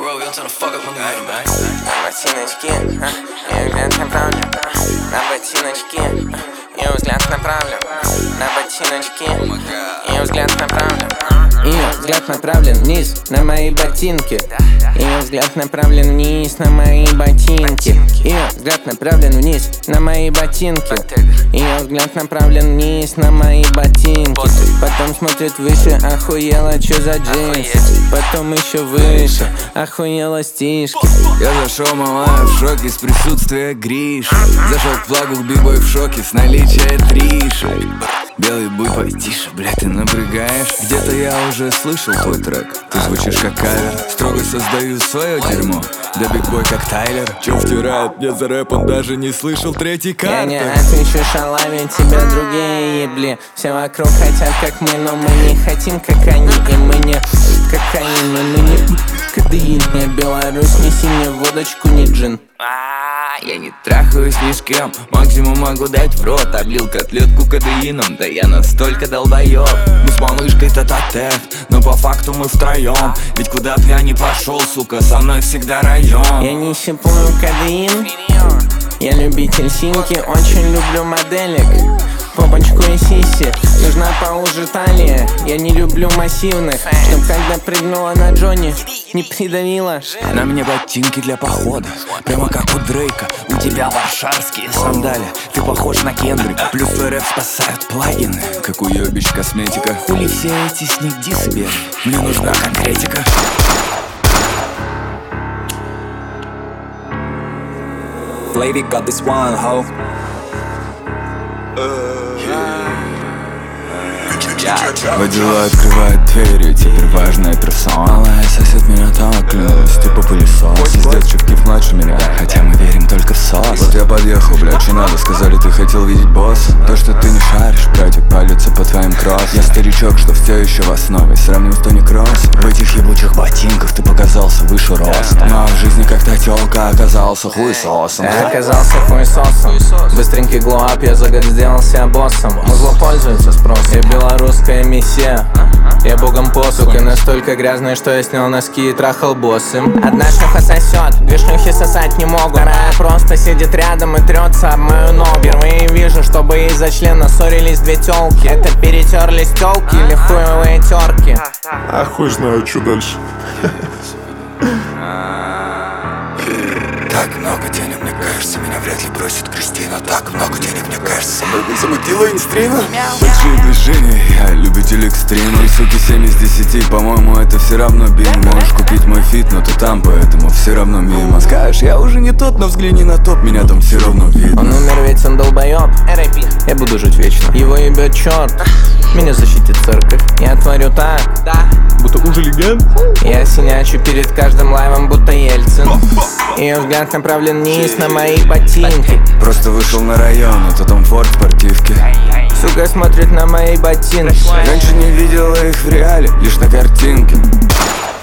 ботиночки, ее взгляд направлен на ботиночки, ее взгляд направлен на ботиночки, ее взгляд направлен. Ее взгляд направлен вниз на мои ботинки. Ее взгляд направлен вниз на мои ботинки. Ее взгляд направлен вниз на мои ботинки. Ее взгляд направлен вниз на мои ботинки. Потом смотрит выше, охуела, чё за джинсы. Потом еще выше, охуела стишки. Я зашел, малая, в шоке с присутствия Гриши. Зашел к флагу, бигбой в шоке с наличия Триши. Белый буй, потише, блядь, ты напрягаешь. Где-то я уже слышал твой трек. Ты звучишь как кавер. Строго создаю свое дерьмо. Да бигбой как Тайлер. Чё втирает мне за рэп, он даже не слышал третий карты. Я не отвечу шалами, тебя другие ебли. Все вокруг хотят как мы, но мы не хотим как они. И мы не кокаин, и мы не кадеин. Я Беларусь, неси мне водочку, не джин. Я не трахаюсь ни с кем, максимум могу дать в рот. Облил котлетку кадеином, да я настолько долбоёб. Мы с малышкой тет-а-тет, но по факту мы втроем. Ведь куда б я ни пошел, сука, со мной всегда район. Я не щипую кадеин, я любитель синьки, очень люблю моделек. Попочку и сиси, нужна поуже талия. Я не люблю массивных, чтоб когда прыгнула на Джонни, не придавила. На мне ботинки для похода, прямо как у Дрейка. У тебя варшавские сандали, ты похож на Кендрика. Плюс твой рэп спасают плагины, как уёбищ косметика. Хули все эти снегдисы бери, мне нужна конкретика. Lady got this one, ho. Водила открывает двери, теперь важная персона. Малая сосед меня так, клянусь, типа пылесос. Пиздец, чувкив младше меня, хотя мы верим только в сос. Вот я подъехал, блядь, че надо, сказали, ты хотел видеть босс. То, что ты не шаришь, братик, палится по твоим кросс. Я старичок, что все еще в основе, сравним с Тони Кросс. В этих ебучих ботинках ты показался выше роста. Но в жизни как-то тёлка оказался хуесосом. Я оказался хуесосом, быстренький глоап, я за год сделался боссом. Музло пользуется спросом, я белорусская миссия. Я богом посук и настолько грязный, что я снял носки и трахал боссом. Одна шлюха сосет, две шлюхи сосать не могут. Вторая просто сидит рядом и трется об мою ногу. Впервые вижу, чтобы из-за члена ссорились две тёлки. Это перетерлись тёлки или хуевые терки? А хуй знаю, что дальше. Так много денег, мне кажется, меня вряд ли бросит Кристина. Так много денег, мне кажется, замутила инстрина. Большие движения, я любитель экстрима. И суки 7 из 10, по-моему, это все равно бим. Можешь купить мой фит, но ты там, поэтому все равно мимо. Скажешь, я уже не тот, но взгляни на топ, меня там все равно видно. Он умер, ведь он долбоёб. Я буду жить вечно. Его ебет черт, меня защитит церковь. Я творю так, Будто уже легенд. я синячу перед каждым лайвом, будто Ельцин. Ее взгляд направлен вниз на мои ботинки. Просто вышел на район, это Том Форд в спортивке. Сука смотрит на мои ботинки. Раньше не видела их в реале, лишь на картинке.